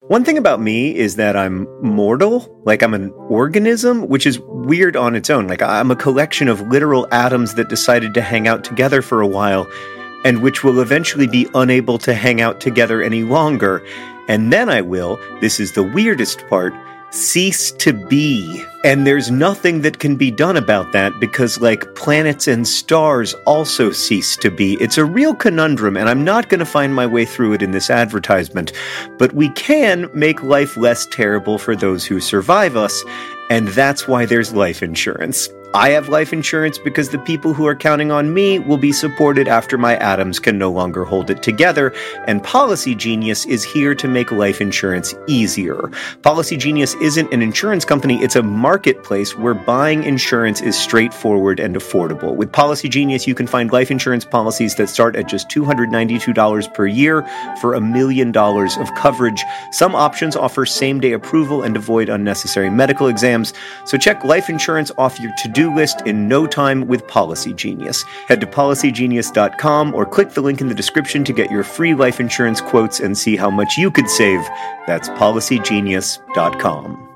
One thing about me is that I'm mortal, like I'm an organism, which is weird on its own. Like I'm a collection of literal atoms that decided to hang out together for a while, and which will eventually be unable to hang out together any longer. And then I will, this is the weirdest part, cease to be. And there's nothing that can be done about that because, like, planets and stars also cease to be. It's a real conundrum, and I'm not going to find my way through it in this advertisement. But we can make life less terrible for those who survive us, and that's why there's life insurance. I have life insurance because the people who are counting on me will be supported after my atoms can no longer hold it together, and Policy Genius is here to make life insurance easier. Policy Genius isn't an insurance company, it's a marketplace where buying insurance is straightforward and affordable. With Policy Genius, you can find life insurance policies that start at just $292 per year for $1 million of coverage. Some options offer same-day approval and avoid unnecessary medical exams, so check life insurance off your to-do list in no time with Policy Genius. Head to policygenius.com or click the link in the description to get your free life insurance quotes and see how much you could save. That's policygenius.com.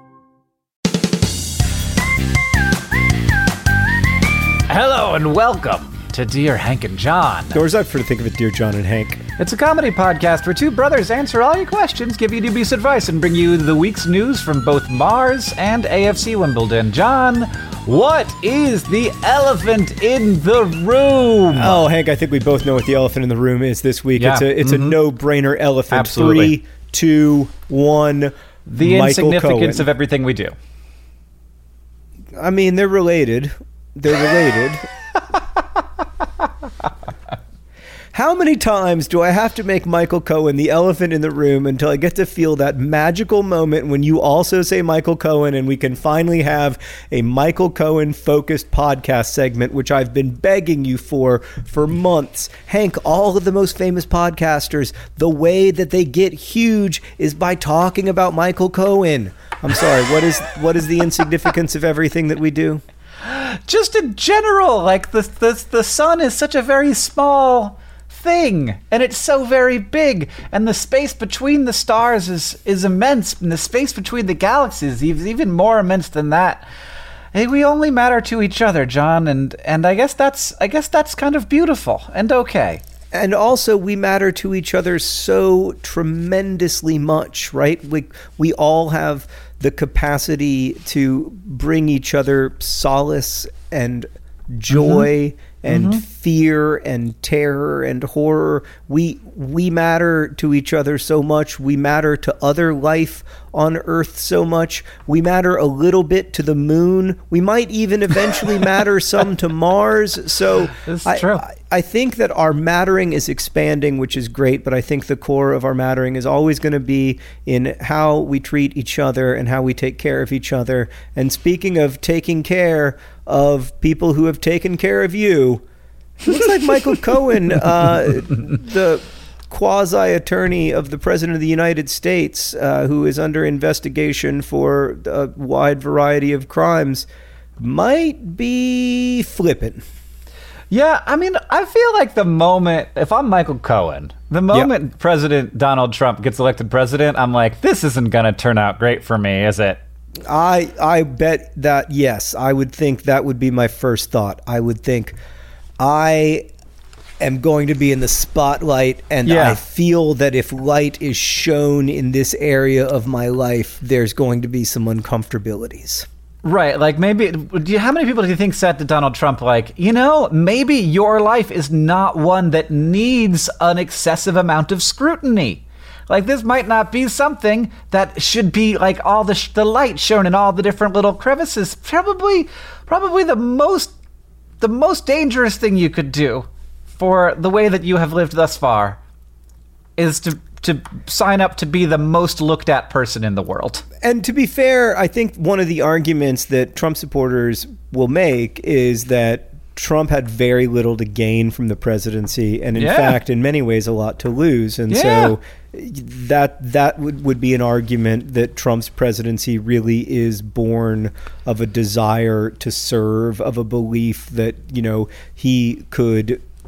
Hello and welcome to Dear Hank and John. Doors up for to think of it, Dear John and Hank. It's a comedy podcast where two brothers answer all your questions, give you dubious advice, and bring you the week's news from both Mars and AFC Wimbledon. John, what is the elephant in the room? Oh, Hank, I think we both know what the elephant in the room is this week. Yeah. It's a no-brainer elephant. Absolutely. 3, 2, 1. The Michael insignificance Cohen. of everything we do. I mean, they're related. How many times do I have to make Michael Cohen the elephant in the room until I get to feel that magical moment when you also say Michael Cohen and we can finally have a Michael Cohen focused podcast segment, which I've been begging you for months. Hank, all of the most famous podcasters, the way that they get huge is by talking about Michael Cohen. I'm sorry, what is the insignificance of everything that we do? Just in general, like the sun is such a very small thing, and it's so very big, and the space between the stars is immense, and the space between the galaxies is even more immense than that. Hey, we only matter to each other, John, and I guess that's kind of beautiful and okay. And also, we matter to each other so tremendously much, right? We all have the capacity to bring each other solace and joy and fear and terror and horror. We matter to each other so much. We matter to other life on Earth so much. We matter a little bit to the moon. We might even eventually matter some to Mars. So true. I think that our mattering is expanding, which is great, but I think the core of our mattering is always going to be in how we treat each other and how we take care of each other. And speaking of taking care of people who have taken care of you, it looks like Michael Cohen, the quasi-attorney of the President of the United States, who is under investigation for a wide variety of crimes, might be flipping. Yeah, I mean, I feel like the moment, if I'm Michael Cohen, the moment President Donald Trump gets elected president, I'm like, this isn't going to turn out great for me, is it? I bet that, yes, I would think that would be my first thought. I would think I am going to be in the spotlight, and I feel that if light is shown in this area of my life, there's going to be some uncomfortabilities. Right, like maybe, how many people do you think said to Donald Trump, like, maybe your life is not one that needs an excessive amount of scrutiny? Like, this might not be something that should be, like, all the light shown in all the different little crevices. Probably the most dangerous thing you could do for the way that you have lived thus far is to sign up to be the most looked at person in the world. And to be fair, I think one of the arguments that Trump supporters will make is that Trump had very little to gain from the presidency, and in fact, in many ways, a lot to lose. And so that would be an argument that Trump's presidency really is born of a desire to serve, of a belief that, he could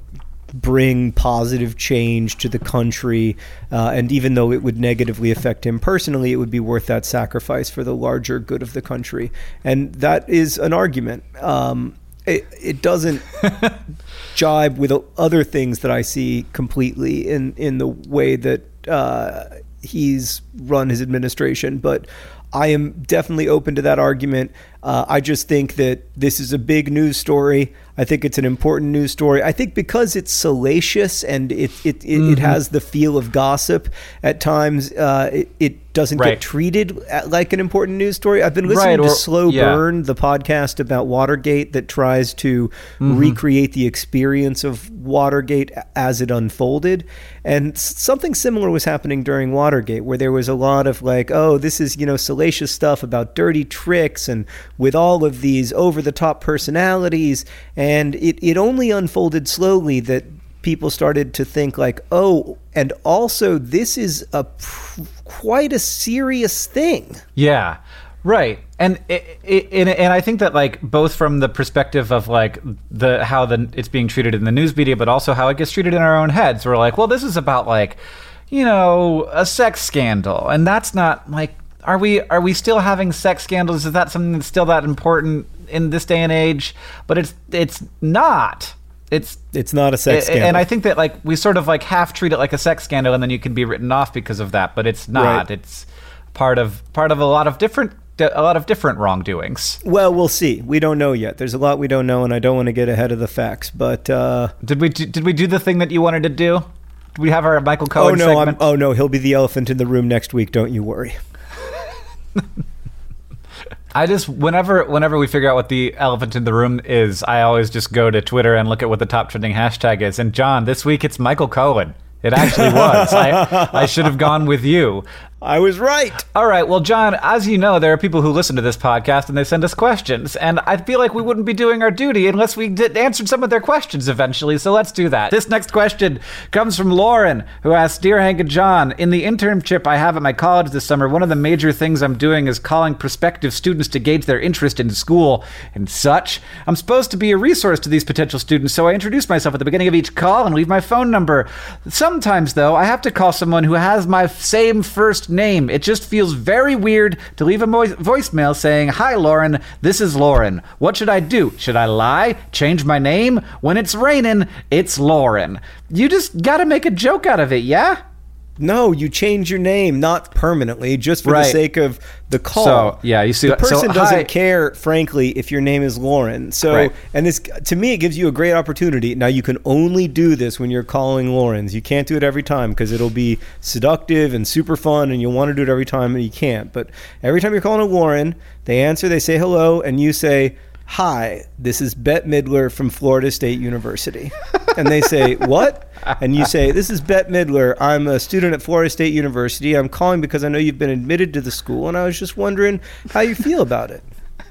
bring positive change to the country, and even though it would negatively affect him personally, it would be worth that sacrifice for the larger good of the country. And that is an argument. It doesn't jibe with other things that I see completely in the way that he's run his administration, but I am definitely open to that argument. I just think that this is a big news story. I think it's an important news story. I think because it's salacious and it has the feel of gossip at times, it doesn't get treated like an important news story. I've been listening to Slow Burn, the podcast about Watergate that tries to recreate the experience of Watergate as it unfolded. And something similar was happening during Watergate, where there was a lot of like, oh, this is, salacious stuff about dirty tricks and with all of these over-the-top personalities. And it only unfolded slowly that people started to think like, oh, and also this is quite a serious thing. Yeah, right. And and I think that like both from the perspective of like how it's being treated in the news media, but also how it gets treated in our own heads. We're like, well, this is about like, a sex scandal, and that's not like, are we still having sex scandals? Is that something that's still that important in this day and age? But it's not. It's not a sex scandal. And I think that like we sort of like half treat it like a sex scandal, and then you can be written off because of that. But it's not. Right. It's part of a lot of different wrongdoings. Well, we'll see. We don't know yet. There's a lot we don't know, and I don't want to get ahead of the facts. But did we do the thing that you wanted to do? Did we have our Michael Cohen segment? Oh no, he'll be the elephant in the room next week. Don't you worry. I just whenever we figure out what the elephant in the room is, I always just go to Twitter and look at what the top trending hashtag is. And John, this week it's Michael Cohen. It actually was. I should have gone with you. I was right. All right. Well, John, as you know, there are people who listen to this podcast and they send us questions. And I feel like we wouldn't be doing our duty unless we answered some of their questions eventually. So let's do that. This next question comes from Lauren, who asks, Dear Hank and John, in the internship I have at my college this summer, one of the major things I'm doing is calling prospective students to gauge their interest in school and such. I'm supposed to be a resource to these potential students, so I introduce myself at the beginning of each call and leave my phone number. Sometimes, though, I have to call someone who has my same first name. It just feels very weird to leave a voicemail saying, Hi, Lauren, this is Lauren. What should I do? Should I lie? Change my name? When it's raining, it's Lauren. You just gotta make a joke out of it, yeah? No, you change your name, not permanently, just for the sake of the call. So, yeah, you see, the person doesn't care, frankly, if your name is Lauren. So, and this, to me, it gives you a great opportunity. Now, you can only do this when you're calling Laurens. You can't do it every time because it'll be seductive and super fun, and you'll want to do it every time, and you can't. But every time you're calling a Lauren, they answer, they say hello, and you say, Hi, this is Bette Midler from Florida State University. And they say, what? And you say, this is Bette Midler. I'm a student at Florida State University. I'm calling because I know you've been admitted to the school, and I was just wondering how you feel about it.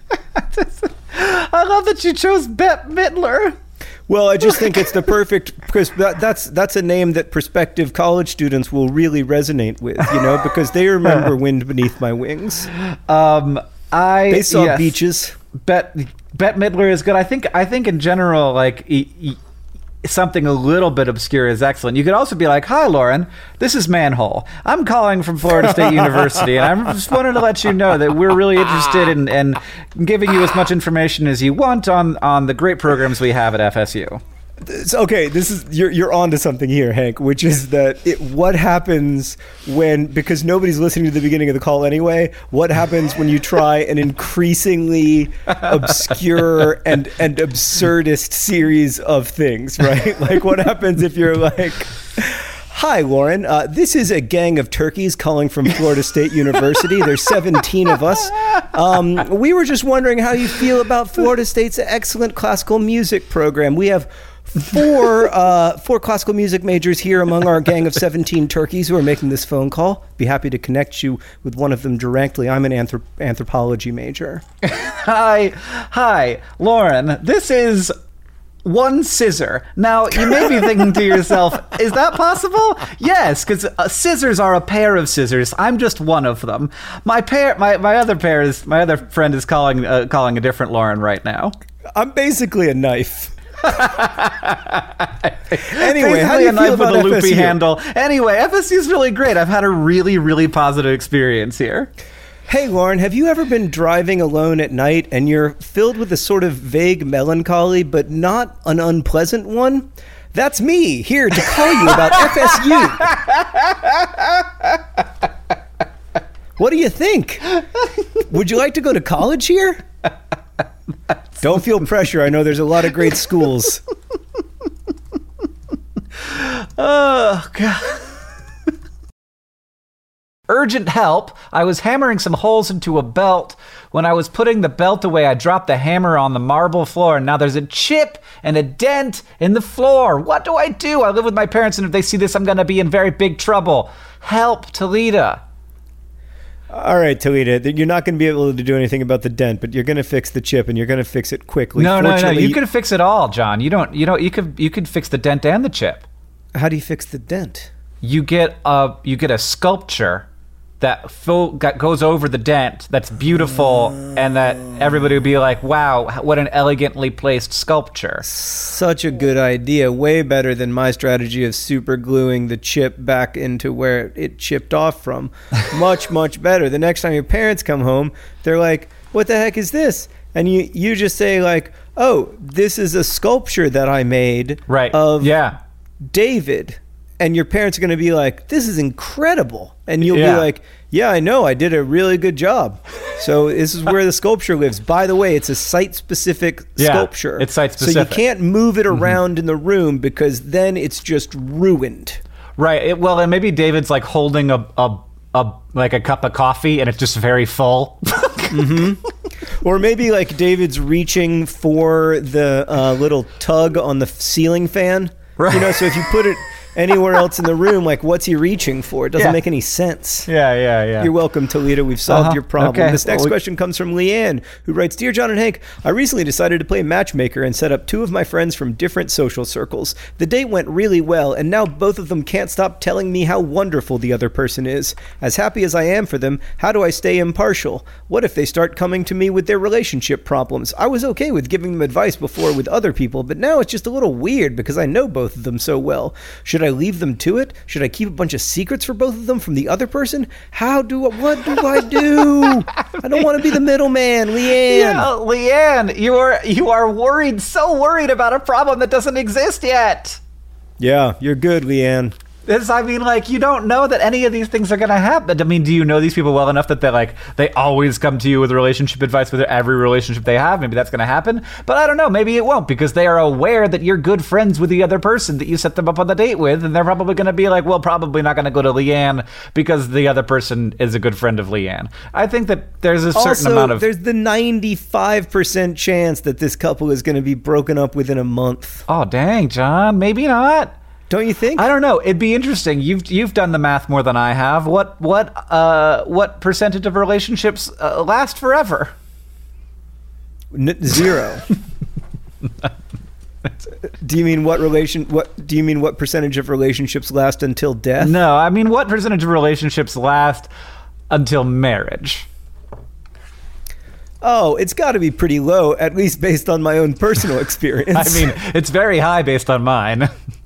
I love that you chose Bette Midler. Well, I just think it's the perfect, because that's a name that prospective college students will really resonate with, because they remember Wind Beneath My Wings. They saw beaches. Bette Midler is good. I think in general, like something a little bit obscure is excellent. You could also be like, Hi, Lauren, this is Manhole. I'm calling from Florida State University, and I just wanted to let you know that we're really interested in giving you as much information as you want on the great programs we have at FSU. Okay, this is you're onto something here, Hank, which is that what happens because nobody's listening to the beginning of the call anyway, what happens when you try an increasingly obscure and absurdist series of things, right? Like what happens if you're like, Hi, Lauren. This is a gang of turkeys calling from Florida State University. There's 17 of us. We were just wondering how you feel about Florida State's excellent classical music program. We have four classical music majors here among our gang of 17 turkeys who are making this phone call. Be happy to connect you with one of them directly. I'm an anthropology major. Hi, Lauren. This is one scissor. Now, you may be thinking to yourself, is that possible? Yes, because scissors are a pair of scissors. I'm just one of them. My other friend is calling a different Lauren right now. I'm basically a knife. Anyway, how do Basically you a knife feel with about a loopy FSU? handle. Anyway, FSU is really great. I've had a really, really positive experience here. Hey, Lauren, have you ever been driving alone at night and you're filled with a sort of vague melancholy, but not an unpleasant one? That's me, here to call you about FSU. What do you think? Would you like to go to college here? Don't feel pressure. I know there's a lot of great schools. Oh, God. Urgent help. I was hammering some holes into a belt. When I was putting the belt away, I dropped the hammer on the marble floor, and now there's a chip and a dent in the floor. What do I do? I live with my parents, and if they see this, I'm going to be in very big trouble. Help, Talita. All right, Talita, you're not going to be able to do anything about the dent, but you're going to fix the chip, and you're going to fix it quickly. No. You can fix it all, John. You could fix the dent and the chip. How do you fix the dent? You get a sculpture that goes over the dent that's beautiful, and that everybody would be like, wow, what an elegantly placed sculpture. Such a good idea. Way better than my strategy of super gluing the chip back into where it chipped off from. Much, much better. The next time your parents come home, they're like, what the heck is this? And you just say like, oh, this is a sculpture that I made of David. And your parents are going to be like, this is incredible. And you'll be like, yeah, I know. I did a really good job. So this is where the sculpture lives. By the way, it's a site-specific sculpture. It's site-specific. So you can't move it around in the room because then it's just ruined. Right. And maybe David's like holding a cup of coffee and it's just very full. Or maybe like David's reaching for the little tug on the ceiling fan. Right. You know, so if you put it anywhere else in the room, like what's he reaching for? It doesn't make any sense. Yeah. You're welcome, Toledo. We've solved your problem. Okay. This next question comes from Leanne, who writes, Dear John and Hank, I recently decided to play matchmaker and set up two of my friends from different social circles. The date went really well, and now both of them can't stop telling me how wonderful the other person is. As happy as I am for them, how do I stay impartial? What if they start coming to me with their relationship problems? I was okay with giving them advice before with other people, but now it's just a little weird because I know both of them so well. Should I leave them to it? Should I keep a bunch of secrets for both of them from the other person? What do I do? I don't want to be the middleman, Leanne. Yeah, Leanne, you are worried, so worried about a problem that doesn't exist yet. Yeah, you're good, Leanne. You don't know that any of these things are going to happen. I mean, do you know these people well enough that they always come to you with relationship advice with every relationship they have? Maybe that's going to happen. But I don't know. Maybe it won't, because they are aware that you're good friends with the other person that you set them up on the date with. And they're probably going to be like, well, probably not going to go to Leanne because the other person is a good friend of Leanne. I think that there's a certain amount of... there's the 95% chance that this couple is going to be broken up within a month. Oh, dang, John. Maybe not. Don't you think? I don't know. It'd be interesting. You've done the math more than I have. What percentage of relationships last forever? 0. Do you mean what percentage of relationships last until death? No, I mean what percentage of relationships last until marriage? Oh, it's got to be pretty low, at least based on my own personal experience. I mean, it's very high based on mine.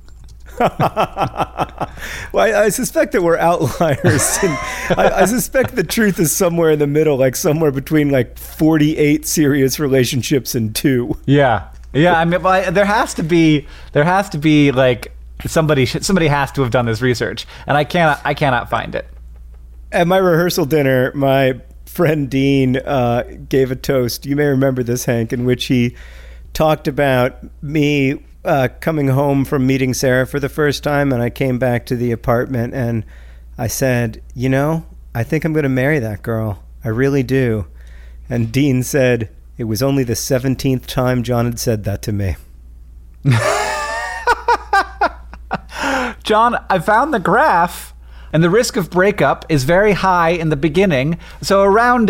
Well, I suspect that we're outliers. And I suspect the truth is somewhere in the middle, like somewhere between 48 serious relationships and 2. Yeah. I mean, there has to be somebody has to have done this research, and I cannot find it. At my rehearsal dinner, my friend Dean gave a toast. You may remember this, Hank, in which he talked about me coming home from meeting Sarah for the first time, and I came back to the apartment and I said, I think I'm going to marry that girl. I really do. And Dean said, it was only the 17th time John had said that to me. John, I found the graph. And the risk of breakup is very high in the beginning. So around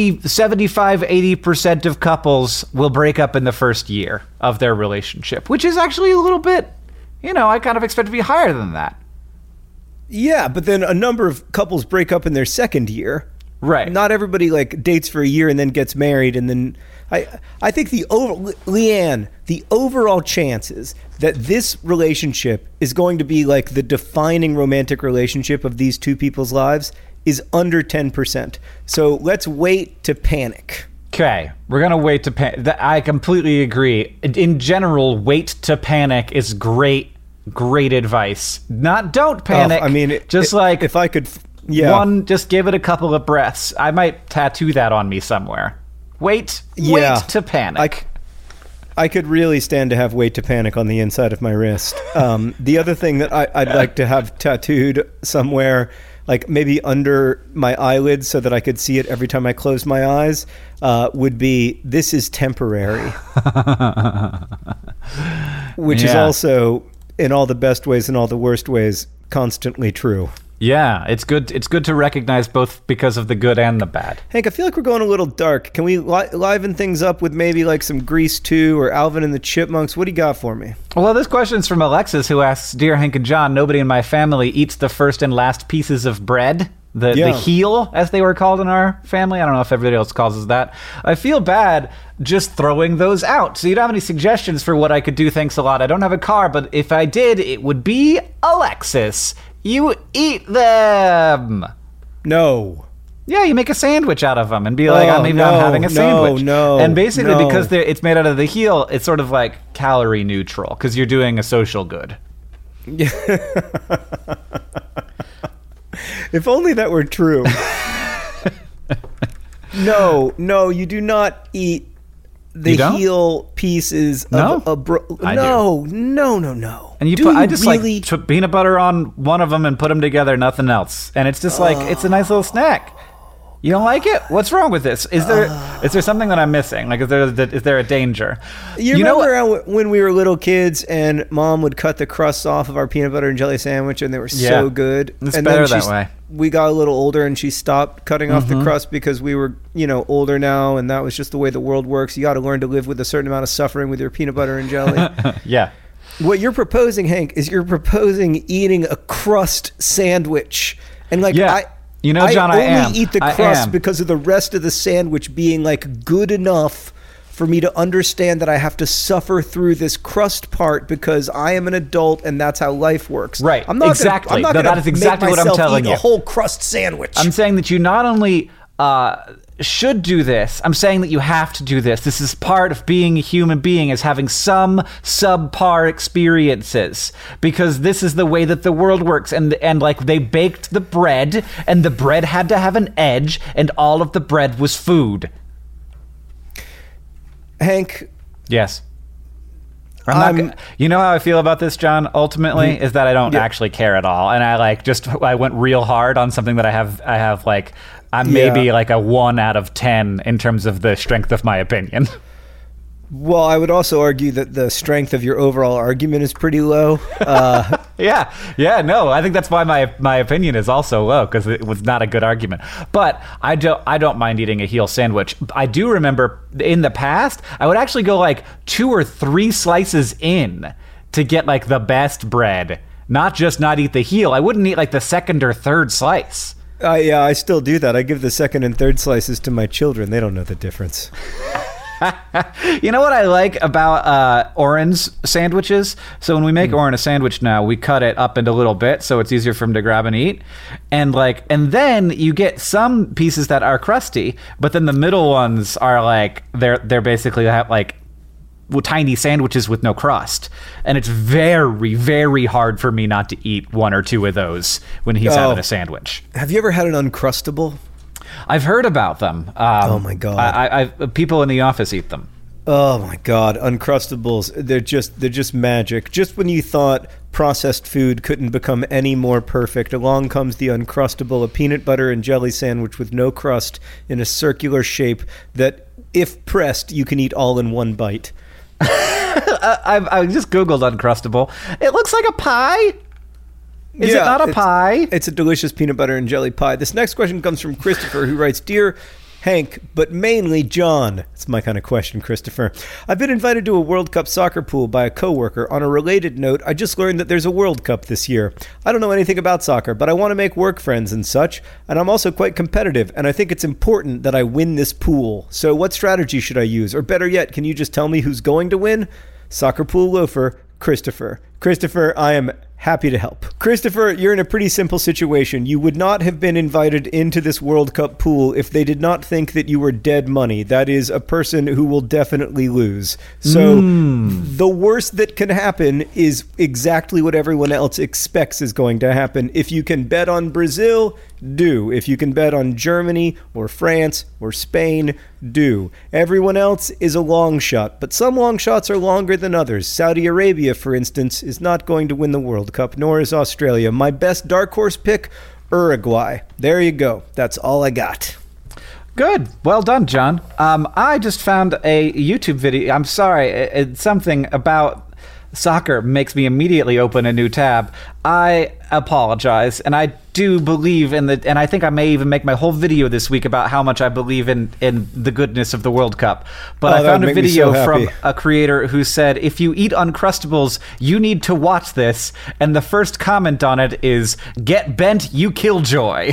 80% of couples will break up in the first year of their relationship, which is actually a little bit, I kind of expect to be higher than that. Yeah, but then a number of couples break up in their second year. Right. Not everybody like dates for a year and then gets married, and then I think Leanne, the overall chances that this relationship is going to be like the defining romantic relationship of these two people's lives is under 10%. So let's wait to panic. Okay, we're gonna wait to panic. I completely agree. In general, wait to panic is great advice. Not don't panic. I mean, if I could, just give it a couple of breaths. I might tattoo that on me somewhere. Wait to panic. I could really stand to have wait to panic on the inside of my wrist. The other thing that I'd like to have tattooed somewhere, like maybe under my eyelids so that I could see it every time I close my eyes, would be, "This is temporary." Which is also, in all the best ways and all the worst ways, constantly true. Yeah, it's good to recognize both because of the good and the bad. Hank, I feel like we're going a little dark. Can we liven things up with maybe like some Grease 2 or Alvin and the Chipmunks? What do you got for me? Well, this question's from Alexis, who asks, "Dear Hank and John, nobody in my family eats the first and last pieces of bread." The heel, as they were called in our family. I don't know if everybody else calls us that. I feel bad just throwing those out. So you don't have any suggestions for what I could do? Thanks a lot. I don't have a car, but if I did, it would be Alexis. You eat them. No. Yeah, you make a sandwich out of them and be like, I'm having a sandwich. And basically, because it's made out of the heel, it's sort of like calorie neutral because you're doing a social good. Yeah. If only that were true. No, you do not eat the heel pieces of a No. And I just really put peanut butter on one of them and put them together, nothing else. And it's just like, it's a nice little snack. You don't like it? What's wrong with this? Is there something that I'm missing? Like, is there a danger? You remember when we were little kids and Mom would cut the crusts off of our peanut butter and jelly sandwich and they were so good? It's better that way. We got a little older and she stopped cutting off the crust because we were, older now, and that was just the way the world works. You got to learn to live with a certain amount of suffering with your peanut butter and jelly. Yeah. What you're proposing, Hank, is you're proposing eating a crust sandwich. And John, I only eat the crust because of the rest of the sandwich being like good enough for me to understand that I have to suffer through this crust part because I am an adult and that's how life works. Right. Exactly. That is exactly what I'm telling you. A whole crust sandwich. I'm saying that you not only should do this, I'm saying that you have to do this. This is part of being a human being, is having some subpar experiences, because this is the way that the world works. And like, they baked the bread and the bread had to have an edge and all of the bread was food. Hank. Yes. You know how I feel about this, John, ultimately, is that I don't actually care at all. And I went real hard on something that I have like, I'm maybe like a 1 out of 10 in terms of the strength of my opinion. Well, I would also argue that the strength of your overall argument is pretty low. No, I think that's why my opinion is also low, because it was not a good argument. But I don't mind eating a heel sandwich. I do remember in the past, I would actually go like 2 or 3 slices in to get like the best bread, not eat the heel. I wouldn't eat like the second or third slice. I still do that. I give the second and third slices to my children. They don't know the difference. You know what I like about Oren's sandwiches? So when we make Oren a sandwich now, we cut it up into little bits so it's easier for him to grab and eat. And then you get some pieces that are crusty, but then the middle ones are like they're basically like tiny sandwiches with no crust. And it's very, very hard for me not to eat 1 or 2 of those when he's having a sandwich. Have you ever had an Uncrustable? I've heard about them. Oh my God! People in the office eat them. Oh my God! Uncrustables, they're just magic. Just when you thought processed food couldn't become any more perfect, along comes the Uncrustable, a peanut butter and jelly sandwich with no crust in a circular shape that, if pressed, you can eat all in one bite. I just Googled Uncrustable. It looks like a pie. Is it not a pie? It's a delicious peanut butter and jelly pie. This next question comes from Christopher, who writes, "Dear Hank, but mainly John. It's my kind of question, Christopher. I've been invited to a World Cup soccer pool by a coworker. On a related note, I just learned that there's a World Cup this year. I don't know anything about soccer, but I want to make work friends and such, and I'm also quite competitive, and I think it's important that I win this pool. So what strategy should I use? Or better yet, can you just tell me who's going to win? Soccer pool loafer, Christopher. Christopher, I am happy to help. Christopher, you're in a pretty simple situation. You would not have been invited into this World Cup pool if they did not think that you were dead money. That is a person who will definitely lose. So the worst that can happen is exactly what everyone else expects is going to happen. If you can bet on Brazil, do. If you can bet on Germany or France or Spain, do. Everyone else is a long shot, but some long shots are longer than others. Saudi Arabia, for instance, is not going to win the World Cup, nor is Australia. My best dark horse pick, Uruguay. There you go. That's all I got. Good. Well done, John. I just found a YouTube video. I'm sorry. It's something about soccer makes me immediately open a new tab. I apologize, and I do believe in the, and I think I may even make my whole video this week about how much I believe in the goodness of the World Cup. But I found a video from a creator who said, if you eat Uncrustables, you need to watch this. And the first comment on it is, get bent, you killjoy.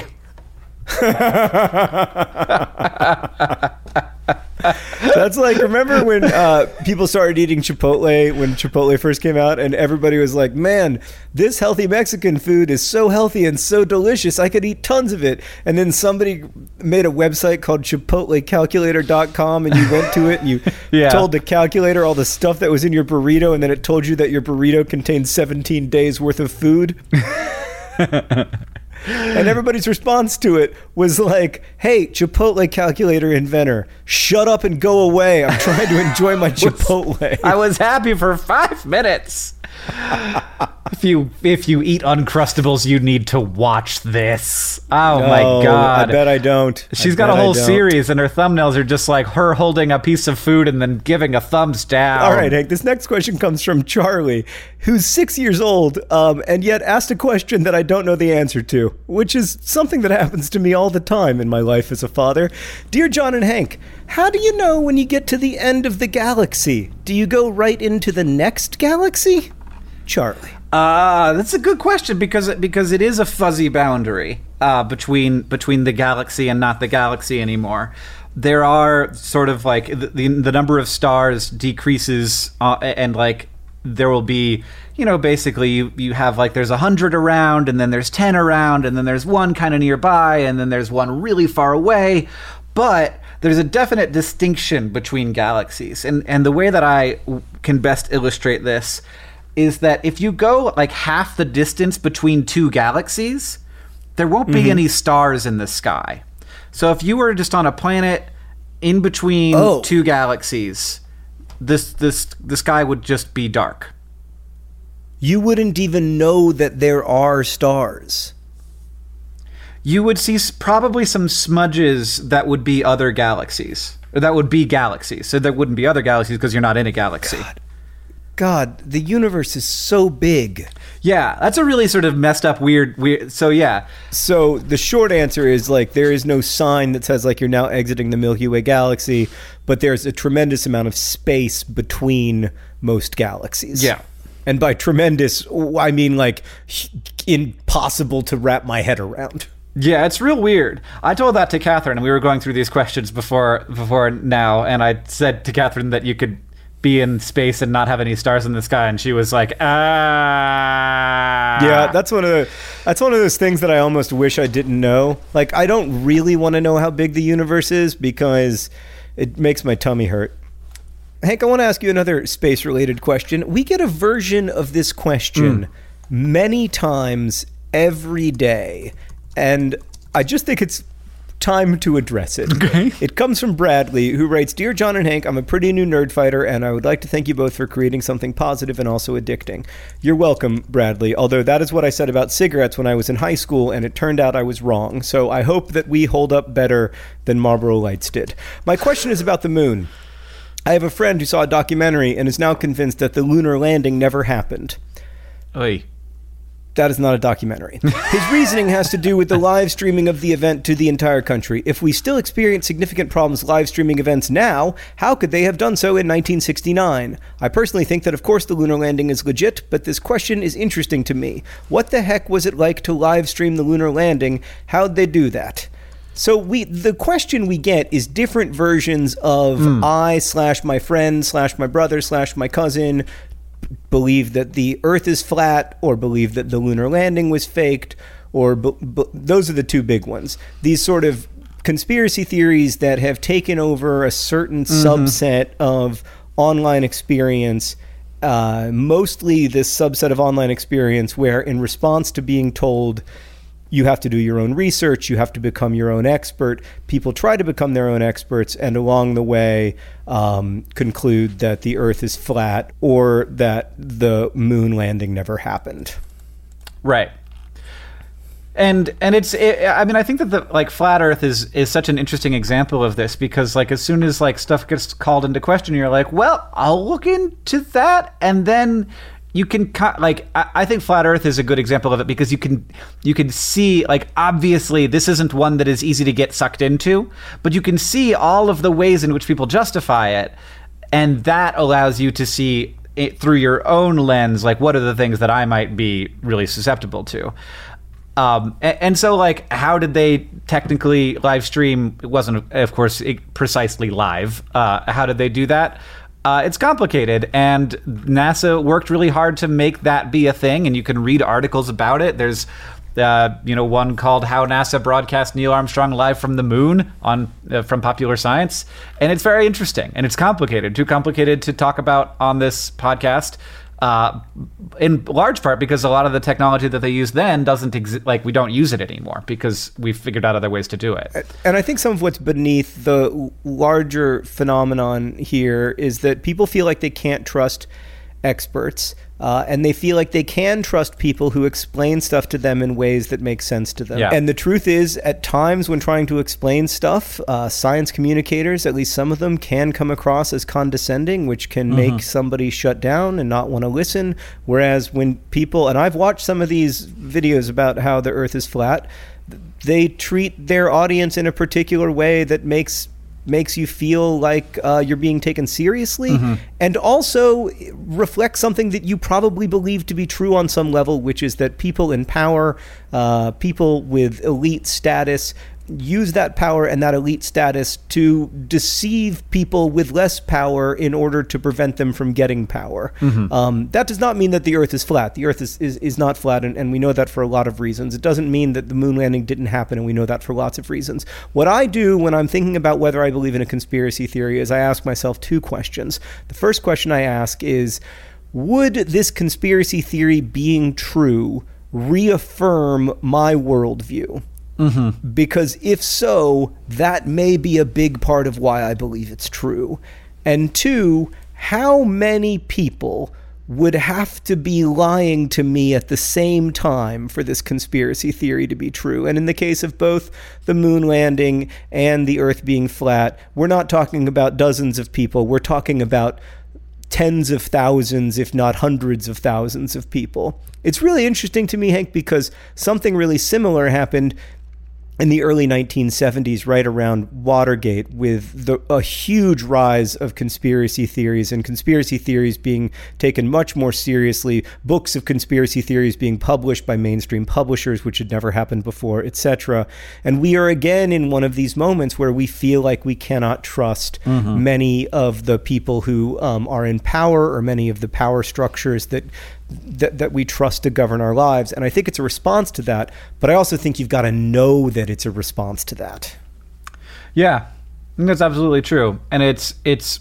That's like, remember when people started eating Chipotle when Chipotle first came out, and everybody was like, man, this healthy Mexican food is so healthy and so delicious, I could eat tons of it. And then somebody made a website called ChipotleCalculator.com, and you went to it and you told the calculator all the stuff that was in your burrito, and then it told you that your burrito contained 17 days worth of food. And everybody's response to it was like, hey, Chipotle calculator inventor, shut up and go away. I'm trying to enjoy my Chipotle. I was happy for 5 minutes. If you eat Uncrustables, you need to watch this. Oh my God. I bet I don't. She's got a whole series, and her thumbnails are just like her holding a piece of food and then giving a thumbs down. All right, Hank, this next question comes from Charlie, who's 6 years old, and yet asked a question that I don't know the answer to, which is something that happens to me all the time in my life as a father. Dear John and Hank, how do you know when you get to the end of the galaxy? Do you go right into the next galaxy? Charlie. That's a good question because it is a fuzzy boundary between the galaxy and not the galaxy anymore. There are sort of like the number of stars decreases, and like there will be, basically you have like there's 100 around, and then there's 10 around, and then there's one kind of nearby, and then there's one really far away. But there's a definite distinction between galaxies, and the way that I can best illustrate this is that if you go like half the distance between two galaxies, there won't be any stars in the sky. So if you were just on a planet in between two galaxies, the sky would just be dark. You wouldn't even know that there are stars. You would see probably some smudges that would be other galaxies. Or that would be galaxies. So there wouldn't be other galaxies because you're not in a galaxy. God, the universe is so big. Yeah, that's a really sort of messed up, weird. So yeah. So the short answer is like there is no sign that says like you're now exiting the Milky Way galaxy, but there's a tremendous amount of space between most galaxies. Yeah. And by tremendous, I mean like impossible to wrap my head around. Yeah, it's real weird. I told that to Catherine, and we were going through these questions before now, and I said to Catherine that you could be in space and not have any stars in the sky, and she was like, Yeah, that's one of those things that I almost wish I didn't know. Like, I don't really want to know how big the universe is because it makes my tummy hurt. Hank, I want to ask you another space-related question. We get a version of this question many times every day, and I just think it's time to address it. Okay. It comes from Bradley, who writes, Dear John and Hank, I'm a pretty new nerd fighter, and I would like to thank you both for creating something positive and also addicting. You're welcome, Bradley, although that is what I said about cigarettes when I was in high school, and it turned out I was wrong, so I hope that we hold up better than Marlboro Lights did. My question is about the moon. I have a friend who saw a documentary and is now convinced that the lunar landing never happened. Oy. That is not a documentary. His reasoning has to do with the live streaming of the event to the entire country. If we still experience significant problems live streaming events now, how could they have done so in 1969? I personally think that, of course, the lunar landing is legit, but this question is interesting to me. What the heck was it like to live stream the lunar landing? How'd they do that? So the question we get is different versions of I/my friend/my brother/my cousin believe that the Earth is flat, or believe that the lunar landing was faked, or those are the two big ones. These sort of conspiracy theories that have taken over a certain subset of online experience, mostly this subset of online experience where, in response to being told you have to do your own research, you have to become your own expert, people try to become their own experts, and along the way conclude that the Earth is flat or that the moon landing never happened. Right. And I think that the flat Earth is such an interesting example of this, because as soon as stuff gets called into question, you're like, well, I'll look into that, and then you can I think flat Earth is a good example of it, because you can see, obviously this isn't one that is easy to get sucked into, but you can see all of the ways in which people justify it, and that allows you to see it through your own lens, what are the things that I might be really susceptible to. And so how did they technically live stream? It wasn't, of course, precisely live. How did they do that? It's complicated, and NASA worked really hard to make that be a thing, and you can read articles about it. There's one called How NASA Broadcast Neil Armstrong Live from the Moon from Popular Science, and it's very interesting, and it's complicated, too complicated to talk about on this podcast, in large part because a lot of the technology that they used then doesn't exist. We don't use it anymore because we've figured out other ways to do it. And I think some of what's beneath the larger phenomenon here is that people feel like they can't trust experts, and they feel like they can trust people who explain stuff to them in ways that make sense to them. Yeah. And the truth is, at times when trying to explain stuff, science communicators, at least some of them, can come across as condescending, which can make somebody shut down and not want to listen. Whereas when people, and I've watched some of these videos about how the Earth is flat, they treat their audience in a particular way that makes you feel like you're being taken seriously, and also reflects something that you probably believe to be true on some level, which is that people in power, people with elite status, use that power and that elite status to deceive people with less power in order to prevent them from getting power. That does not mean that the Earth is flat. The Earth is not flat, and we know that for a lot of reasons. It doesn't mean that the moon landing didn't happen, and we know that for lots of reasons. What I do when I'm thinking about whether I believe in a conspiracy theory is I ask myself two questions. The first question I ask is, would this conspiracy theory being true reaffirm my worldview? Because if so, that may be a big part of why I believe it's true. And two, how many people would have to be lying to me at the same time for this conspiracy theory to be true? And in the case of both the moon landing and the Earth being flat, we're not talking about dozens of people. We're talking about tens of thousands, if not hundreds of thousands of people. It's really interesting to me, Hank, because something really similar happened in the early 1970s, right around Watergate, with a huge rise of conspiracy theories, and conspiracy theories being taken much more seriously, books of conspiracy theories being published by mainstream publishers, which had never happened before, etc. And we are again in one of these moments where we feel like we cannot trust many of the people who are in power, or many of the power structures that we trust to govern our lives. And I think it's a response to that, but I also think you've got to know that it's a response to that. Yeah, I think that's absolutely true. And it's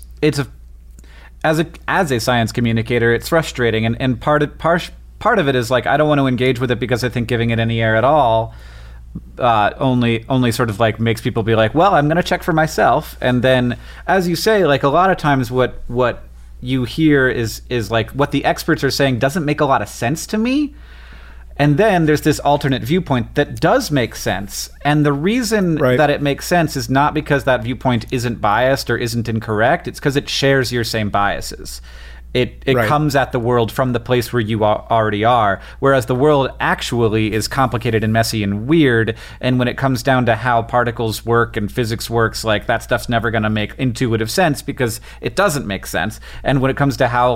as a science communicator, it's frustrating, and part of it is I don't want to engage with it because I think giving it any air at all only sort of makes people be like, well, I'm going to check for myself. And then, as you say, a lot of times what you hear is what the experts are saying doesn't make a lot of sense to me. And then there's this alternate viewpoint that does make sense. And the reason that it makes sense is not because that viewpoint isn't biased or isn't incorrect. It's because it shares your same biases. It Right. comes at the world from the place where you already are, whereas the world actually is complicated and messy and weird. And when it comes down to how particles work and physics works, like that stuff's never going to make intuitive sense because it doesn't make sense. And when it comes to how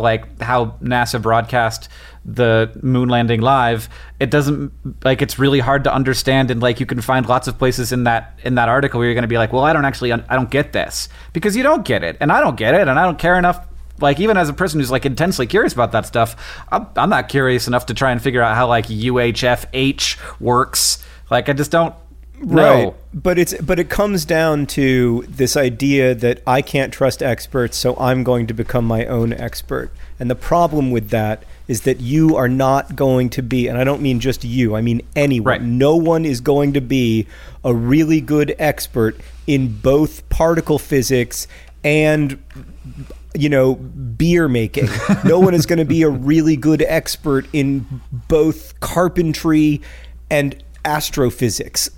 NASA broadcast the moon landing live, it doesn't, like, it's really hard to understand. And like you can find lots of places in that article where you're going to be like, well, I don't get this, because you don't get it, and I don't get it, and I don't care enough. Like, even as a person who's like intensely curious about that stuff, I'm not curious enough to try and figure out how like UHF-H works. Like, I just don't know. Right. But it comes down to this idea that I can't trust experts, so I'm going to become my own expert. And the problem with that is that you are not going to be, and I don't mean just you, I mean anyone. Right. No one is going to be a really good expert in both particle physics and, you know, beer making. No one is going to be a really good expert in both carpentry and astrophysics.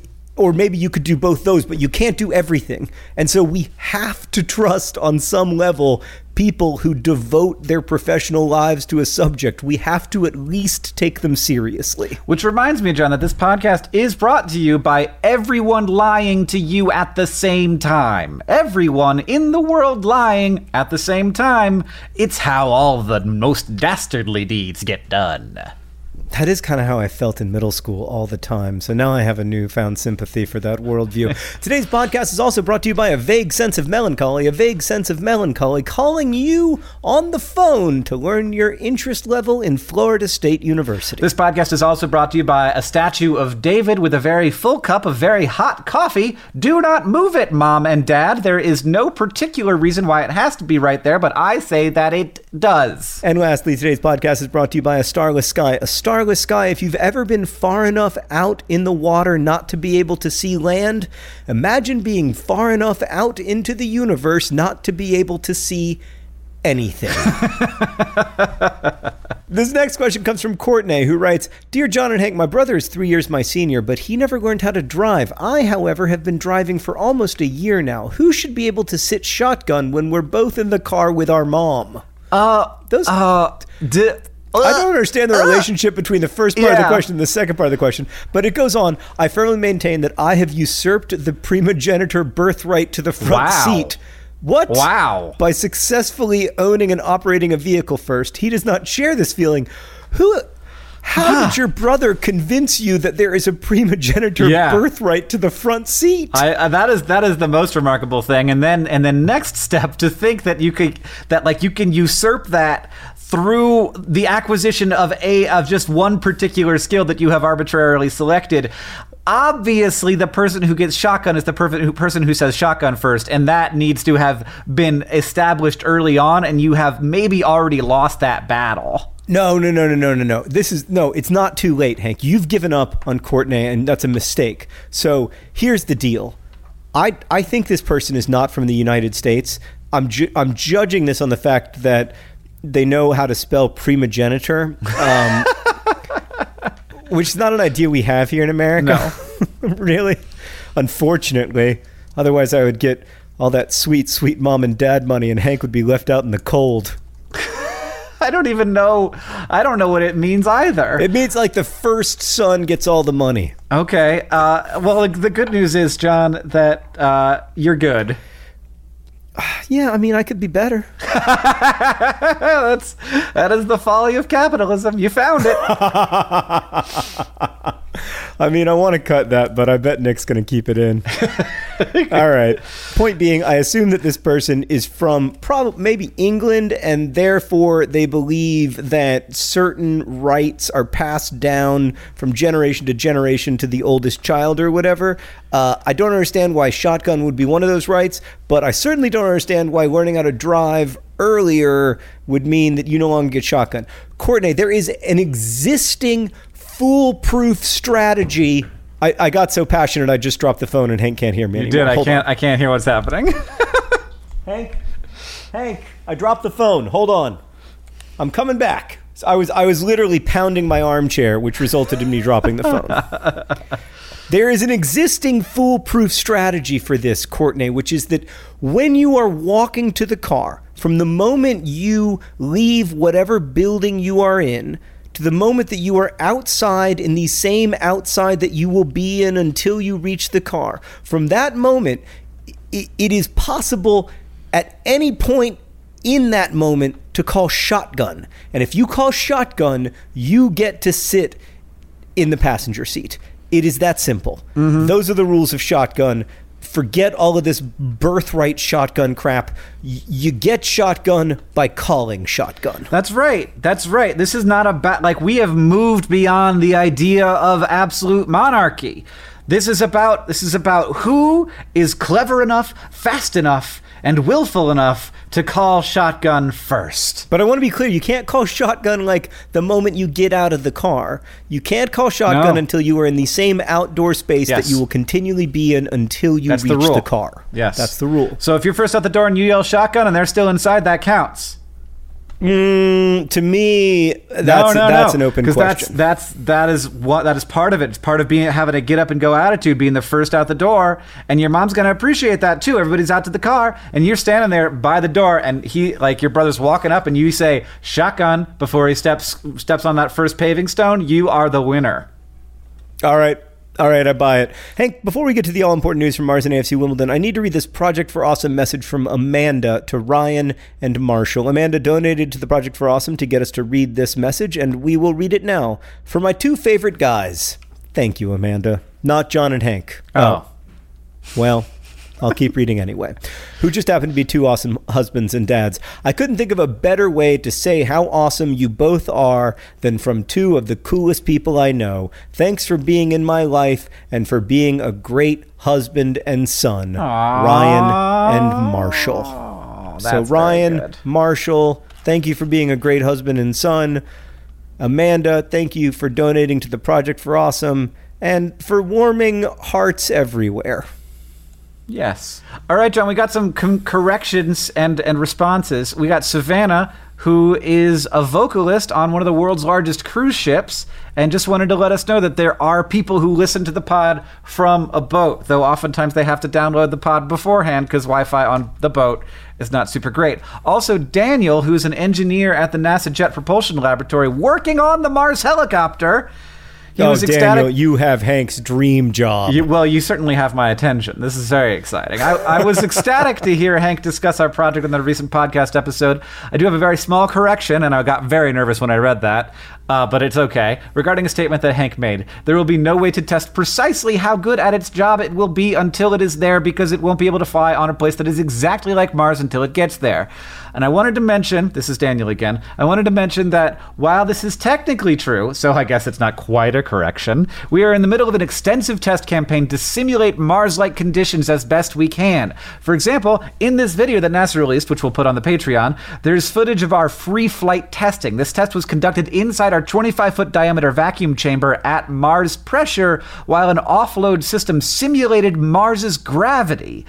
Or maybe you could do both those, but you can't do everything. And so we have to trust on some level people who devote their professional lives to a subject. We have to at least take them seriously. Which reminds me, John, that this podcast is brought to you by everyone lying to you at the same time. Everyone in the world lying at the same time. It's how all the most dastardly deeds get done. That is kind of how I felt in middle school all the time. So now I have a newfound sympathy for that worldview. Today's podcast is also brought to you by A Vague Sense of Melancholy. A Vague Sense of Melancholy calling you on the phone to learn your interest level in Florida State University. This podcast is also brought to you by a statue of David with a very full cup of very hot coffee. Do not move it, Mom and Dad. There is no particular reason why it has to be right there, but I say that it does. And lastly, today's podcast is brought to you by A Starless Sky. A starless sky, if you've ever been far enough out in the water not to be able to see land, imagine being far enough out into the universe not to be able to see anything. This next question comes from Courtney, who writes, Dear John and Hank, my brother is 3 years my senior, but he never learned how to drive. I, however, have been driving for almost a year now. Who should be able to sit shotgun when we're both in the car with our mom? I don't understand the relationship between the first part of the question and the second part of the question, but it goes on. I firmly maintain that I have usurped the primogenitor birthright to the front seat. What? Wow. By successfully owning and operating a vehicle first. He does not share this feeling. How did your brother convince you that there is a primogenitor birthright to the front seat? That is the most remarkable thing. And then next step, to think that you can usurp that through the acquisition of just one particular skill that you have arbitrarily selected. Obviously, the person who gets shotgun is the person who says shotgun first, and that needs to have been established early on, and you have maybe already lost that battle. No. It's not too late, Hank. You've given up on Courtney, and that's a mistake. So here's the deal. I think this person is not from the United States. I'm judging this on the fact that they know how to spell primogenitor, which is not an idea we have here in America. No. Really? Unfortunately. Otherwise, I would get all that sweet, sweet mom and dad money, and Hank would be left out in the cold. I don't even know. I don't know what it means either. It means like the first son gets all the money. Okay. Well, the good news is, John, that you're good. Yeah, I mean, I could be better. That is the folly of capitalism. You found it. I mean, I want to cut that, but I bet Nick's going to keep it in. All right. Point being, I assume that this person is from maybe England, and therefore they believe that certain rights are passed down from generation to generation to the oldest child or whatever. I don't understand why shotgun would be one of those rights, but I certainly don't understand why learning how to drive earlier would mean that you no longer get shotgun. Courtney, there is an existing foolproof strategy. I got so passionate I just dropped the phone and Hank can't hear me anymore. You did. I can't hear what's happening. Hank, I dropped the phone. Hold on. I'm coming back. So I was literally pounding my armchair, which resulted in me dropping the phone. There is an existing foolproof strategy for this, Courtney, which is that when you are walking to the car, From the moment you leave whatever building you are in to the moment that you are outside in the same outside that you will be in until you reach the car, from that moment, it is possible at any point in that moment to call shotgun. And if you call shotgun, you get to sit in the passenger seat. It is that simple. Those are the rules of shotgun. Forget all of this birthright shotgun crap. You get shotgun by calling shotgun. That's right. This is not about, like, we have moved beyond the idea of absolute monarchy. This is about who is clever enough, fast enough, and willful enough to call shotgun first. But I want to be clear, you can't call shotgun like the moment you get out of the car. You can't call shotgun until you are in the same outdoor space that you will continually be in until you reach the car. Yes. That's the rule. So if you're first out the door and you yell shotgun and they're still inside, that counts. To me, that's an open question. That is part of it. It's part of having a get up and go attitude, being the first out the door, and your mom's gonna appreciate that too. Everybody's out to the car, and you're standing there by the door, and your brother's walking up, and you say shotgun before he steps on that first paving stone. You are the winner. All right, I buy it. Hank, before we get to the all-important news from Mars and AFC Wimbledon, I need to read this Project for Awesome message from Amanda to Ryan and Marshall. Amanda donated to the Project for Awesome to get us to read this message, and we will read it now. For my two favorite guys. Thank you, Amanda. Not John and Hank. Oh. Well, I'll keep reading anyway. Who just happen to be two awesome husbands and dads. I couldn't think of a better way to say how awesome you both are than from two of the coolest people I know. Thanks for being in my life and for being a great husband and son. Ryan and Marshall. So Ryan, Marshall, thank you for being a great husband and son. Amanda, thank you for donating to the Project for Awesome and for warming hearts everywhere. Yes. All right, John, we got some corrections and responses. We got Savannah, who is a vocalist on one of the world's largest cruise ships, and just wanted to let us know that there are people who listen to the pod from a boat, though oftentimes they have to download the pod beforehand because Wi-Fi on the boat is not super great. Also, Daniel, who's an engineer at the NASA Jet Propulsion Laboratory working on the Mars helicopter. He was ecstatic. Daniel, you have Hank's dream job. You certainly have my attention. This is very exciting. I was ecstatic to hear Hank discuss our project in the recent podcast episode. I do have a very small correction, and I got very nervous when I read that, but it's okay. Regarding a statement that Hank made, there will be no way to test precisely how good at its job it will be until it is there, because it won't be able to fly on a place that is exactly like Mars until it gets there. And I wanted to mention, this is Daniel again, I wanted to mention that while this is technically true, so I guess it's not quite a correction, we are in the middle of an extensive test campaign to simulate Mars-like conditions as best we can. For example, in this video that NASA released, which we'll put on the Patreon, there's footage of our free flight testing. This test was conducted inside our 25-foot diameter vacuum chamber at Mars pressure, while an offload system simulated Mars's gravity.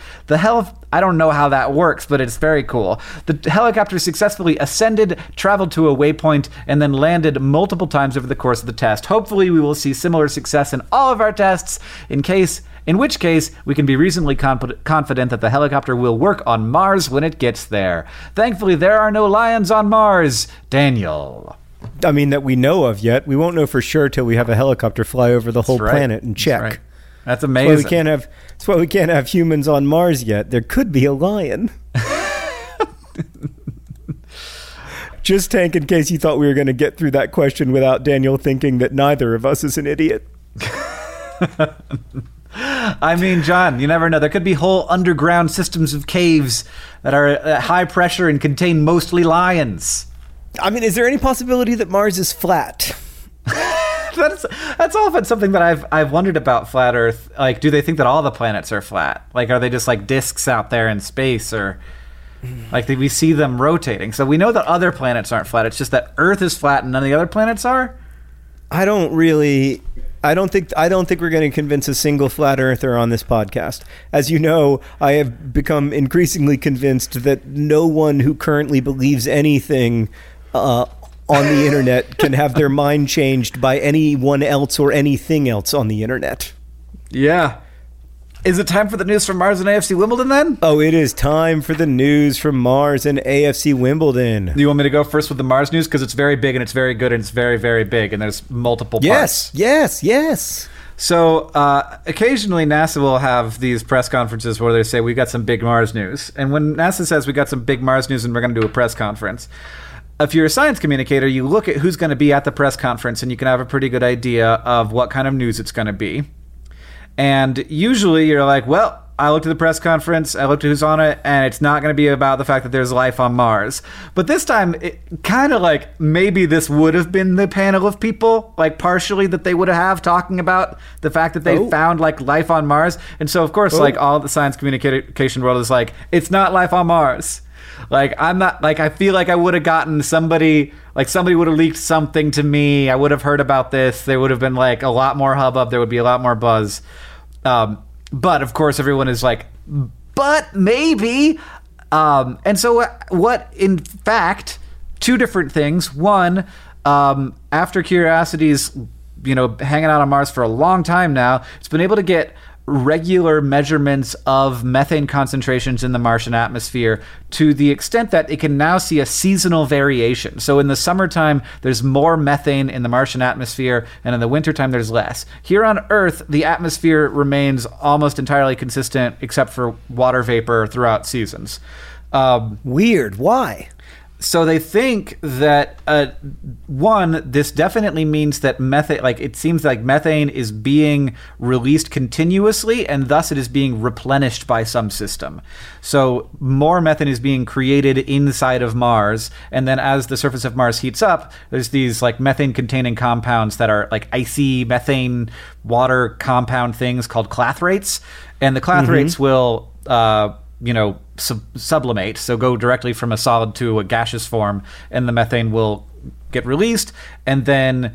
I don't know how that works, but it's very cool. The helicopter successfully ascended, traveled to a waypoint, and then landed multiple times over the course of the test. Hopefully, we will see similar success in all of our tests, in which case we can be reasonably confident that the helicopter will work on Mars when it gets there. Thankfully, there are no lions on Mars. Daniel. I mean, that we know of yet. We won't know for sure till we have a helicopter fly over the whole planet and check. That's right. That's amazing. That's why we can't have humans on Mars yet. There could be a lion. Just, Hank, in case you thought we were going to get through that question without Daniel thinking that neither of us is an idiot. I mean, John, you never know. There could be whole underground systems of caves that are at high pressure and contain mostly lions. I mean, is there any possibility that Mars is flat? That's often something that I've wondered about flat Earth. Like, do they think that all the planets are flat? Like, are they just like disks out there in space, or like we see them rotating? So we know that other planets aren't flat. It's just that Earth is flat and none of the other planets are. I don't think we're going to convince a single flat earther on this podcast. As you know, I have become increasingly convinced that no one who currently believes anything on the internet can have their mind changed by anyone else or anything else on the internet. Yeah. Is it time for the news from Mars and AFC Wimbledon then? Oh, it is time for the news from Mars and AFC Wimbledon. You want me to go first with the Mars news? Because it's very big and it's very good and it's very, very big and there's multiple parts. Yes. So occasionally NASA will have these press conferences where they say, we got some big Mars news. And when NASA says we got some big Mars news and we're going to do a press conference, if you're a science communicator, you look at who's going to be at the press conference and you can have a pretty good idea of what kind of news it's going to be. And usually you're like, well, I looked at the press conference, I looked at who's on it, and it's not going to be about the fact that there's life on Mars. But this time, it kind of like maybe this would have been the panel of people, like partially that they would have talking about the fact that they found like life on Mars. And so, of course, like all the science communication world is like, it's not life on Mars. Like, I'm not, like, I feel like I would have gotten somebody would have leaked something to me. I would have heard about this. There would have been, like, a lot more hubbub. There would be a lot more buzz. But, of course, everyone is like, but maybe. And so what, in fact, two different things. One, after Curiosity's, hanging out on Mars for a long time now, it's been able to get regular measurements of methane concentrations in the Martian atmosphere to the extent that it can now see a seasonal variation. So in the summertime, there's more methane in the Martian atmosphere, and in the wintertime, there's less. Here on Earth, the atmosphere remains almost entirely consistent except for water vapor throughout seasons. Weird. Why? So they think that, one, this definitely means that methane, like it seems like methane is being released continuously and thus it is being replenished by some system. So more methane is being created inside of Mars. And then as the surface of Mars heats up, there's these like methane containing compounds that are like icy methane water compound things called clathrates. And the clathrates will, sublimate, so go directly from a solid to a gaseous form, and the methane will get released and then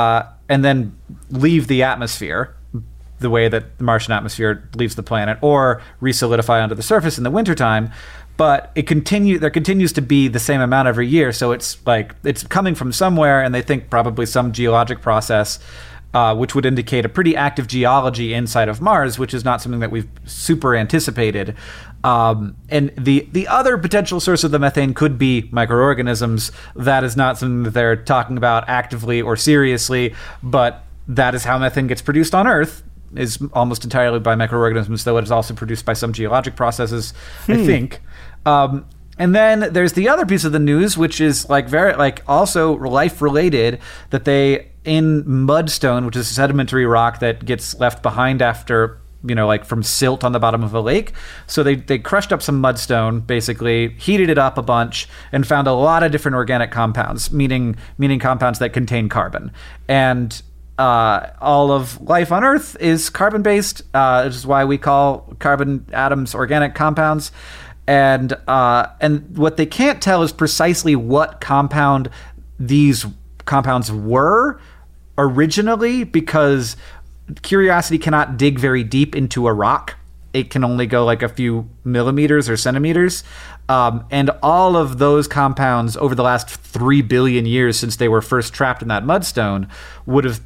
leave the atmosphere the way that the Martian atmosphere leaves the planet, or resolidify onto the surface in the wintertime. But there continues to be the same amount every year, so it's like it's coming from somewhere, and they think probably some geologic process which would indicate a pretty active geology inside of Mars, which is not something that we've super anticipated. And the other potential source of the methane could be microorganisms. That is not something that they're talking about actively or seriously, but that is how methane gets produced on Earth, is almost entirely by microorganisms, though it is also produced by some geologic processes, I think. And then there's the other piece of the news, which is like very like also life related, that they in mudstone, which is a sedimentary rock that gets left behind after like from silt on the bottom of a lake. So they crushed up some mudstone, basically heated it up a bunch, and found a lot of different organic compounds, meaning compounds that contain carbon. And all of life on Earth is carbon based, which is why we call carbon atoms organic compounds. And what they can't tell is precisely what compound these compounds were originally, because Curiosity cannot dig very deep into a rock. It can only go like a few millimeters or centimeters. And all of those compounds over the last 3 billion years since they were first trapped in that mudstone would have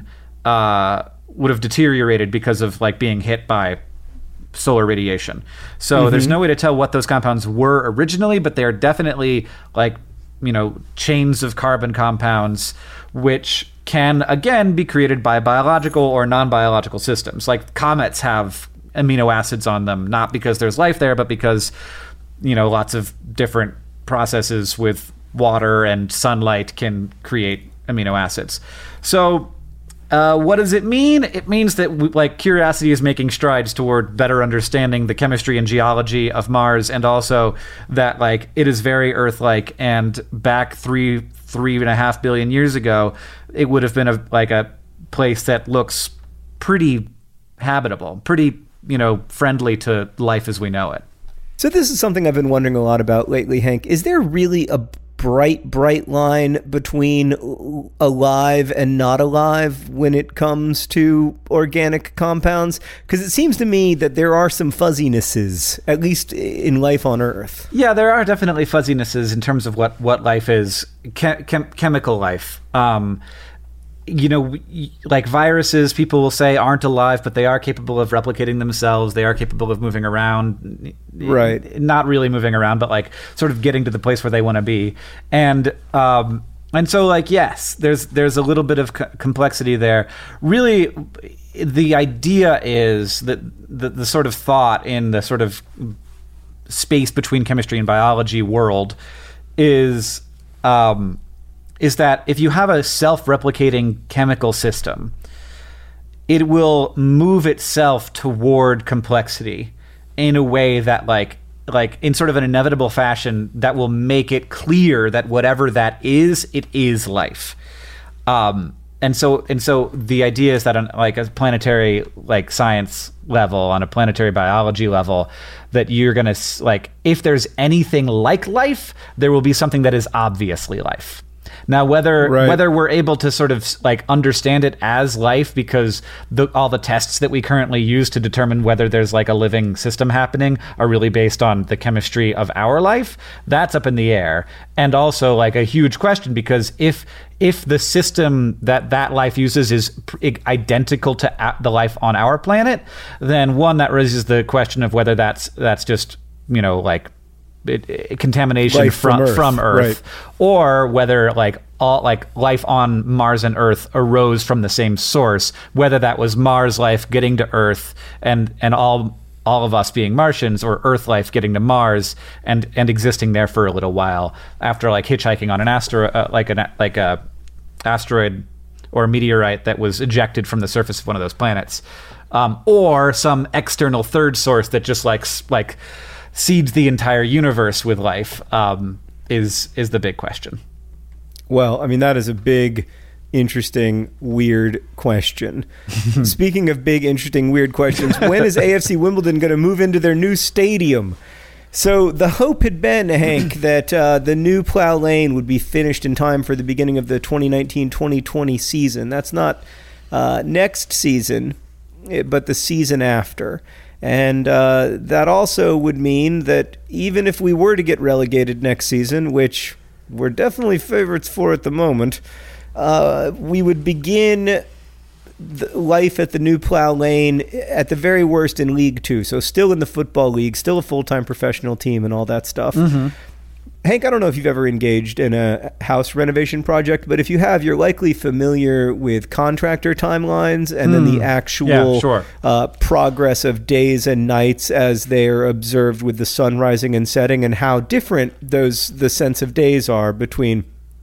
deteriorated because of like being hit by solar radiation. So there's no way to tell what those compounds were originally, but they are definitely like, chains of carbon compounds, which can again be created by biological or non-biological systems. Like comets have amino acids on them, not because there's life there, but because, lots of different processes with water and sunlight can create amino acids. So what does it mean? It means that Curiosity is making strides toward better understanding the chemistry and geology of Mars, and also that like it is very Earth-like, and back 3.5 billion years ago, it would have been a place that looks pretty habitable, pretty friendly to life as we know it. So this is something I've been wondering a lot about lately, Hank. Is there really a bright line between alive and not alive when it comes to organic compounds? Because it seems to me that there are some fuzzinesses, at least in life on Earth. Yeah, there are definitely fuzzinesses in terms of what life is, chemical life. like viruses, people will say aren't alive, but they are capable of replicating themselves. They are capable of moving around. Right. Not really moving around, but like sort of getting to the place where they want to be. And so like, yes, there's a little bit of complexity there. Really, the idea is that the sort of thought in the sort of space between chemistry and biology world is that if you have a self-replicating chemical system, it will move itself toward complexity in a way that like in sort of an inevitable fashion that will make it clear that whatever that is, it is life. And so the idea is that on like a planetary like science level, on a planetary biology level, that you're going to like, if there's anything like life, there will be something that is obviously life. Now, whether we're able to sort of like understand it as life because all the tests that we currently use to determine whether there's like a living system happening are really based on the chemistry of our life, that's up in the air. And also like a huge question, because if the system that life uses is identical to the life on our planet, then one, that raises the question of whether that's just, like contamination life from Earth, right. Or whether like all like life on Mars and Earth arose from the same source, whether that was Mars life getting to Earth and all of us being Martians, or Earth life getting to Mars and existing there for a little while after like hitchhiking on an asteroid or a meteorite that was ejected from the surface of one of those planets, or some external third source that just like seeds the entire universe with life, is the big question. Well, I mean, that is a big, interesting, weird question. Speaking of big, interesting, weird questions, when is AFC Wimbledon going to move into their new stadium? So the hope had been, Hank, that the new Plough Lane would be finished in time for the beginning of the 2019-2020 season. That's not next season, but the season after. And that also would mean that even if we were to get relegated next season, which we're definitely favorites for at the moment, we would begin life at the new Plough Lane at the very worst in League Two. So still in the Football League, still a full-time professional team and all that stuff. Mm-hmm. Hank, I don't know if you've ever engaged in a house renovation project, but if you have, you're likely familiar with contractor timelines and then the actual progress of days and nights as they're observed with the sun rising and setting, and how different the sense of days are between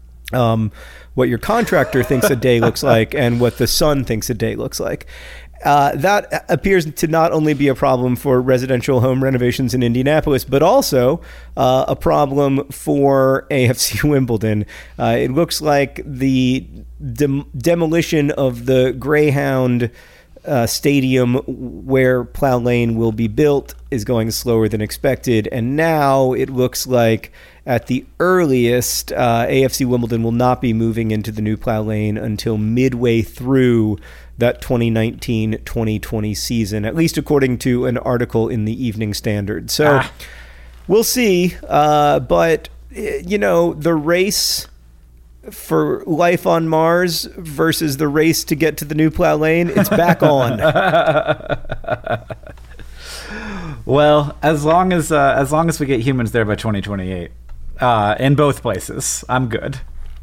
what your contractor thinks a day looks like and what the sun thinks a day looks like. That appears to not only be a problem for residential home renovations in Indianapolis, but also a problem for AFC Wimbledon. It looks like the demolition of the Greyhound stadium where Plough Lane will be built is going slower than expected, and now it looks like at the earliest AFC Wimbledon will not be moving into the new Plough Lane until midway through that 2019-2020 season, at least according to an article in the Evening Standard. So we'll see, but the race for life on Mars versus the race to get to the new Plough Lane, it's back on. Well, as long as we get humans there by 2028, in both places, I'm good.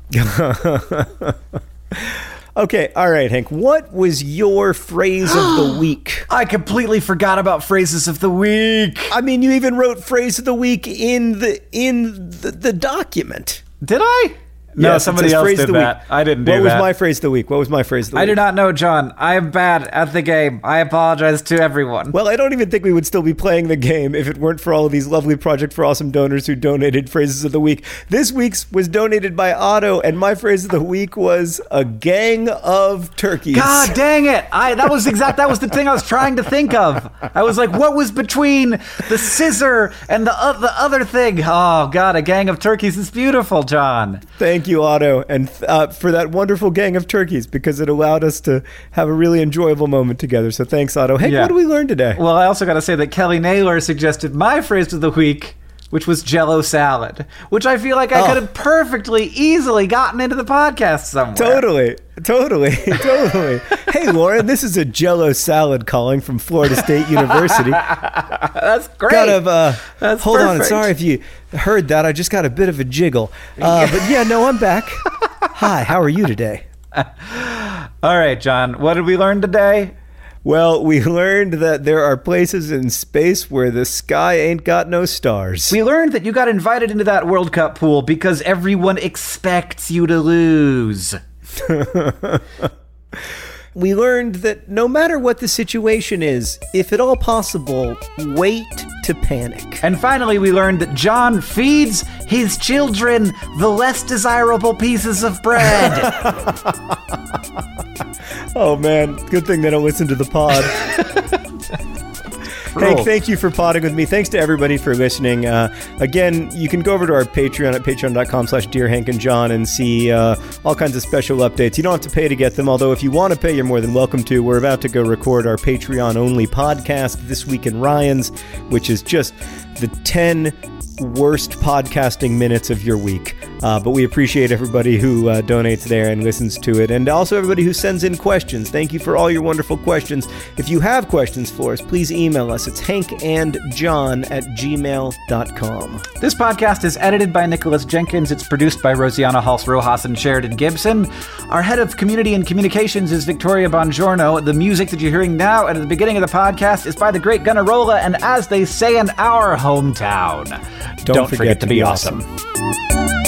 Okay, all right, Hank. What was your phrase of the week? I completely forgot about phrases of the week. I mean, you even wrote phrase of the week in the document. Did I? No, somebody else did that. I didn't do that. What was my phrase of the week? I do not know, John. I am bad at the game. I apologize to everyone. Well, I don't even think we would still be playing the game if it weren't for all of these lovely Project for Awesome donors who donated phrases of the week. This week's was donated by Otto, and my phrase of the week was a gang of turkeys. God dang it. That was the thing I was trying to think of. I was like, what was between the scissor and the other thing? Oh, God, a gang of turkeys is beautiful, John. Thank you, Otto, and for that wonderful gang of turkeys, because it allowed us to have a really enjoyable moment together. So thanks, Otto. Hey, What did we learn today? Well, I also got to say that Kelly Naylor suggested my phrase of the week, which was Jell-O salad, which I feel like I could have perfectly, easily gotten into the podcast somewhere. Totally. Hey, Lauren, this is a Jell-O salad calling from Florida State University. That's great. That's hold perfect. On. Sorry if you heard that. I just got a bit of a jiggle. But yeah, no, I'm back. Hi, how are you today? All right, John, what did we learn today? Well, we learned that there are places in space where the sky ain't got no stars. We learned that you got invited into that World Cup pool because everyone expects you to lose. We learned that no matter what the situation is, if at all possible, wait to panic. And finally, we learned that John feeds his children the less desirable pieces of bread. Oh man, good thing they don't listen to the pod. Hank, thank you for podding with me. Thanks to everybody for listening. Again, you can go over to our Patreon at patreon.com/DearHankandJohn and see all kinds of special updates. You don't have to pay to get them, although if you want to pay, you're more than welcome to. We're about to go record our Patreon-only podcast, This Week in Ryans, which is just the 10 worst podcasting minutes of your week. But we appreciate everybody who donates there and listens to it, and also everybody who sends in questions. Thank you for all your wonderful questions. If you have questions for us, please email us. It's hankandjohn@gmail.com. This podcast is edited by Nicholas Jenkins. It's produced by Rosianna Halse-Rojas and Sheridan Gibson. Our head of community and communications is Victoria Bongiorno. The music that you're hearing now and at the beginning of the podcast is by the great Gunnarolla, and as they say in our hometown, don't forget to be awesome.